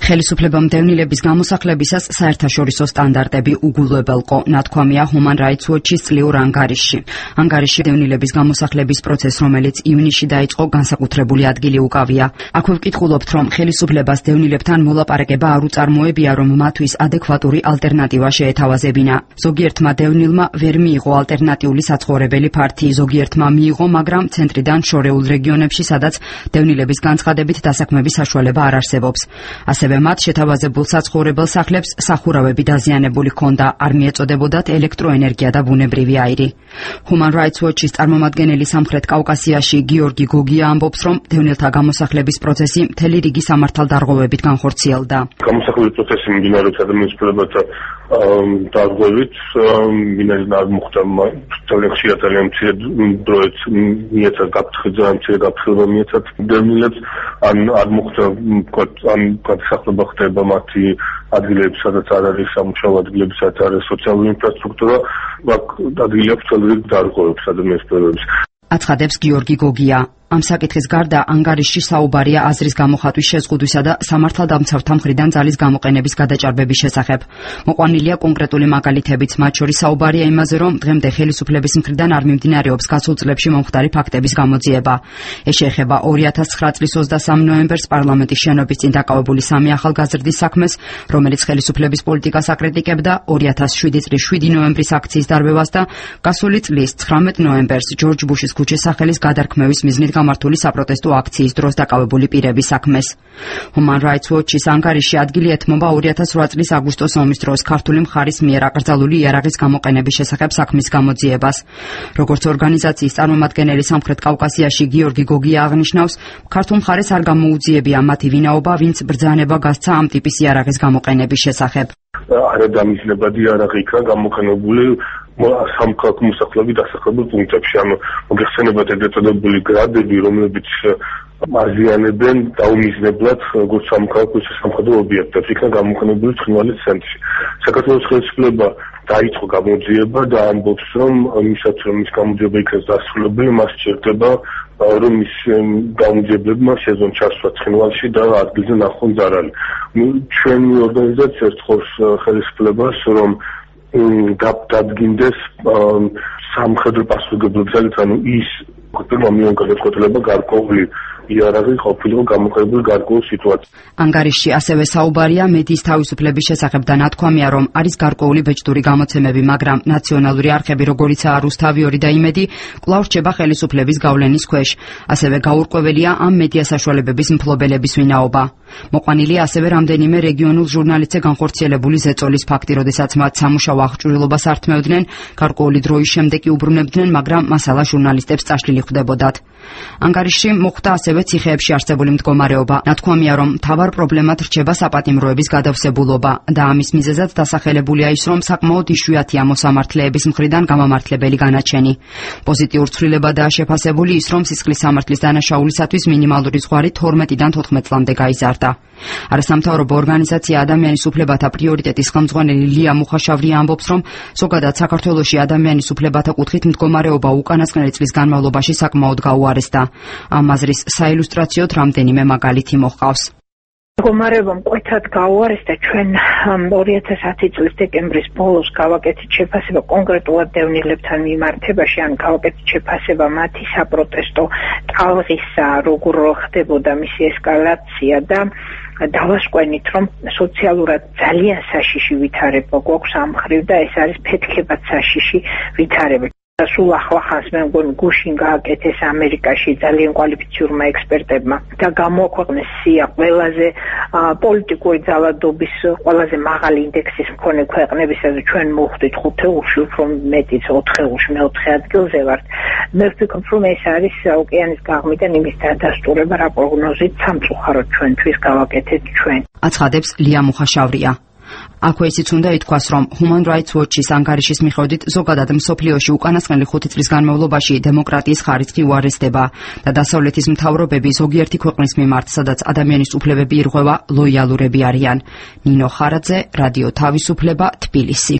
ხელისუფლებამ დევნილების გამოსახლებისას საერთაშორისო სტანდარტები უგულებელყო, ნათქვამია Human Rights Watch-ის წლიურ ანგარიშში. ანგარიშში დევნილების გამოსახლების პროცესს, რომელიც ივნისში დაიწყო, განსაკუთრებული ადგილი უკავია. აქვე ვკითხულობთ, რომ ხელისუფლებას დევნილებთან მოლაპარაკება არ უწარმოებია, რომ მათთვის ადეკვატური ალტერნატივა შეეთავაზებინა. ზოგიერთმა დევნილმა ვერ მიიღო ალტერნატიული საცხოვრებელი ფართი, ზოგიერთმა მიიღო, მაგრამ ცენტრიდან შორეულ რეგიონებში, სადაც დევნილების განცხადებით დასაქმების საშუალება არ არსებობს. ასევე მათ შეთავაზებულ საცხოვრებელ სახლებს სახურავები დაზიანებული ჰქონდა, არ მიეწოდებოდათ ელექტროენერგია და ბუნებრივი აირი. Human Rights Watch-ის წარმომადგენელი სამხრეთ კავკასიაში გიორგი გოგია ამბობს, რომ დევნილთა გამოსახლების პროცესი მთელი რიგი სამართალდარღვევებით განხორციელდა. გამოსახლების პროცესი მიმდინარეობს ადამიანის უფლებათა დარღვევით, მინაიდან მოხდა ძალიან ხშირად ძალიან მცირე დროით მიეცათ გაფრთხილება მიეცათ დევნილებს, არ მოხდა გადასახლება ხდება მათი ადგილები, სადაც არ არის სამუშაო ადგილები, სადაც არ არის სოციალური ინფრასტრუქტურა, აქ ადგილი აქვს ძალიან დარღვევებს ადამიანის უფლებების. აცხადებს გიორგი გოგია. ამ საკითხის გარდა ანგარიშში საუბარია აზრის გამოხატვის შეზღუდვისა და სამართალდამცავთა მხრიდან ძალის გამოყენების გადაჭარბების შესახებ. მოყვანილია კონკრეტული მაგალითებიც, მათ შორის საუბარია იმაზე, რომ დღემდე ხელისუფლების მხრიდან არ მიმდინარეობს გასულ წლებში მომხდარი ფაქტების გამოძიება. ეს შეეხება 2009 წლის 23 ნოემბერს პარლამენტის შენობის წინ დაკავებული 3 ახალგაზრდის საქმეს, რომელიც ხელისუფლების პოლიტიკას აკრიტიკებდა, 2007 წლის 7 ნოემბრის აქციის დარბევას და გასული წლის 19 ნოემბერს ჯორჯ ბუშის ქუჩის სახელის გადარქმევის მიზნით გამართული საპროტესტო აქციის დროს დაკავებული პირების საქმეს. Human Rights Watch-ის ანგარიშში ადგილი ეთმობა 2008 წლის აგვისტოს ომის დროს ქართული მხარის მიერ აკრძალული იარაღის გამოყენების შესახებ საქმის გამოძიებას. როგორც ორგანიზაციის წარმომადგენელი სამხრეთ კავკასიაში გიორგი გოგია აღნიშნავს, ქართულ მხარეს არ გამოუძიებია მათი ვინაობა, ვინც ბრძანება გასცა ამ ტიპის იარაღის გამოყენების შესახებ. არადამიზნებადი იარაღი იქნა გამოყენებული სამხალხო მოსახლეობის დასახლებულ პუნქტებში, ანუ მოგეხსენებათ ეგრეთ წოდებული გრადები, რომლებიც აზიანებენ დაუმიზნებლად როგორც სამხალხო ისე სამხედრო ობიექტებს, იქნა გამოყენებული ცხინვალის ცენტრში. საქართველოს ხელისუფლება დაიწყო გამოძიება და ამბობს, რომ იმისაც რომ ის გამოძიება იქნას დასრულებული, მას სჭირდება რომ ის გამოძიებლებმა შეძლონ ჩასვლა ცხინვალში და ადგილზე ნახონ ზარალი. ჩვენი ორგანიზაცია სთხოვს ხელისუფლებას, რომ დადგინდეს სამხედრო პასუხისმგებლობისაგან, ანუ ის მომიონ გადაწყვეტილება გარკვეული იარაღი ყოფილიყო გამოყენებული გარკვეულ სიტუაციებში. ანგარიშში ასევე საუბარია მედიის თავისუფლების შესახებ და ნათქვამია, რომ არის გარკვეული ბეჭდური გამოცემები, მაგრამ ნაციონალური არხები, როგორიცაა რუსთავი და იმედი, კვლავ რჩება ხელისუფლების გავლენის ქვეშ. ასევე გაურკვეველია ამ მედია საშუალებების მფლობელების ვინაობა. მოყვანილია ასევე რამდენიმე რეგიონულ ჟურნალისტზე განხორციელებული ზეწოლის ფაქტი, როდესაც მათ სამუშაო აღჭურვილობას ართმევდნენ, გარკვეული დროის შემდეგ უბრუნებდნენ, მაგრამ მასალა ჟურნალისტებს წაშლილი ხვდებოდათ. ანგარიშში მოხვდა ასევე ციხეებში არსებული მდგომარეობა. ნათქვამია, რომ მთავარ პრობლემად რჩება საპატიმროების გადავსებულობა და ამის მიზეზად დასახელებულია ის, რომ საკმაოდ იშვიათია მოსამართლეების მხრიდან გამამართლებელი განაჩენი. პოზიტიურ ცვლილებადაა შეფასებული ის, რომ სისხლის სამართლის დანაშაულისათვის მინიმალური ზღვარი 12-დან 14 წლამდე გაიზარდა. არასამთავრობო ორგანიზაცია ადამიანის უფლებათა პრიორიტეტის ხელმძღვანელი ლია მუხაშავრია ამბობს, რომ ზოგადად საქართველოში ადამიანის უფლებათა კუთხით მდგომარეობა უკანასკნელი წლის განმავლობაში საკმაოდ გაუარესდა. ამ აზრის საილუსტრაციოდ რამდენიმე მაგალითი მოჰყავს. მდგომარეობა მკვეთრად გაუარესდა. ჩვენ 2010 წლის დეკემბრის ბოლოს გავაკეთეთ შეფასება კონკრეტულად დევნილებთან მიმართებაში, ან გავაკეთეთ შეფასება მათი საპროტესტო ტალღისა, როგორ ხდებოდა მისი ესკალაცია და დავასკვენით, რომ სოციალურად ძალიან საშიში ვითარება გვაქვს ამ მხრივ და ეს არის ფეთქებად საშიში ვითარება. სულ ახლახანს მე მგონი გუშინ გააკეთეს ამერიკაში ძალიან კვალიფიციურმა ექსპერტებმა და გამოაქვეყნეს სია ყველაზე პოლიტიკური ძალადობის ყველაზე მაღალი ინდექსის მქონე ქვეყნებისა და ჩვენ მოვხვდით 5 ევროში, უფრო მეტიც 4 ევროში, მე 4 ადგილზე ვართ. მე ვფიქრობ, რომ ეს არის ოკეანის გაღმიდან იმის დადასტურება, რა პროგნოზით სამწუხაროდ ჩვენთვის გავაკეთეთ ჩვენ. აცხადებს ლია მუხაშავრია. აქვე ისიც უნდა ითქვას, რომ Human Rights Watch-ის ანგარიშის მიხედვით ზოგადად მსოფლიოში უკანასკნელი 5 წლის განმავლობაში დემოკრატიის ხარისხი უარესდება და დასავლეთის მთავრობები ზოგიერთი ქვეყნის მიმართ, სადაც ადამიანის უფლებები ირღვევა, ლოიალურები არიან. ნინო ხარაძე, რადიო თავისუფლება, თბილისი.